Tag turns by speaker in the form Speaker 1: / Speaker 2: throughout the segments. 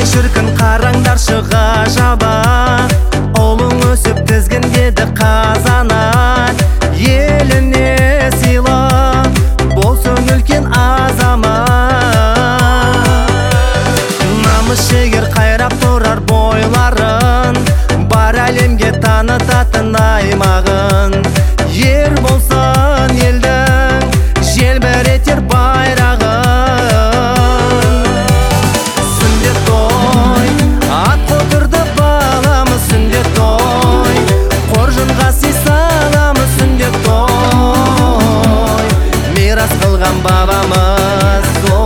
Speaker 1: Ай шіркін қараңдаршы ғажаба, ұлың өсіп тізгін деді қазанат. Еліне сыйла, болсын үлкен азамат. Намыс жігер қайрап тұрар бойларын, бар әлемге танытатын аймағын. Ер болсын елдің, желбіретер байрағын. Сүндет той, ат қотырды баламыз. Сүндет той, қоржынға сый саламыз. Сүндет той, мирас қылған бабамыз.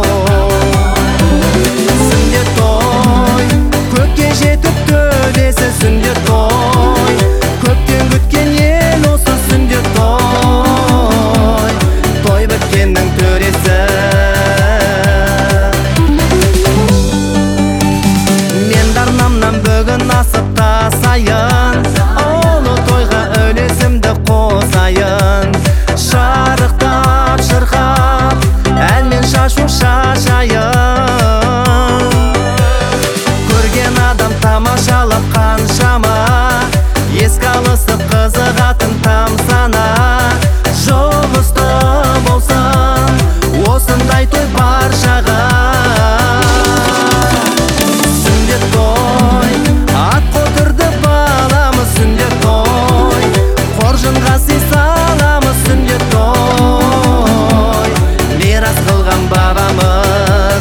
Speaker 1: Сүндет той, көпке жетіп төбесі. Сүндет той, көптен күткен ел осы. Сүндет той, той біткеннің төресі. Мен дарнамнан бүгін асып тасайын, ұлы тойға үлесімді қосайын. Шарықтап шырқап, әнмен шашу шашайын. Көрген адам тамашалап қаншама, еске алысып қызығатын тамсана. Жұлдызды болсын осындай той баршаға. Сүндет той, ат қотырды баламыз. Сүндет той, қоржынға сый саламыз. Сүндет той, мирас қылған бабамыз.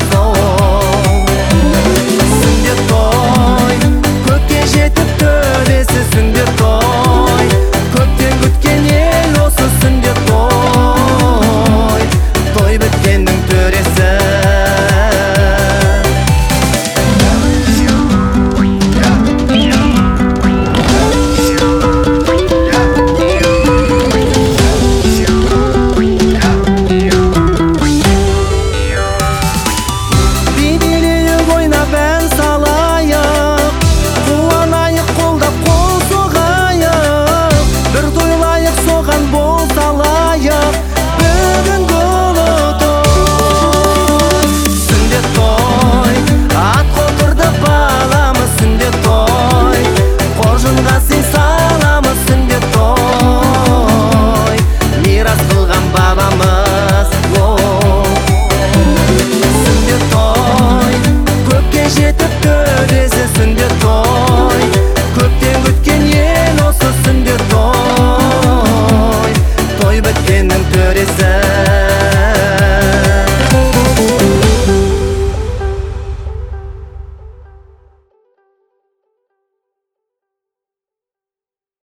Speaker 1: Сүндет той, көпке жетіп төбесі. Сүндет той, көптен күткен ел осы. Сүндет той, той біткеннің төресі. Билейік ойнап ән салайық, қуанайық қолдап қол соғайық. Бір тойлайық соған бол салайық, бүгінгі ұлы той. Сүндет той, ат қотырды баламыз. Сүндет той, қоржынға сый саламыз. Сүндет той, мирас қылған бабамыз. Сүндет той, көпке жетіп төбесі. Сүндет той, көптен күткен ел осы. Сүндет той, той біткеннің төресі.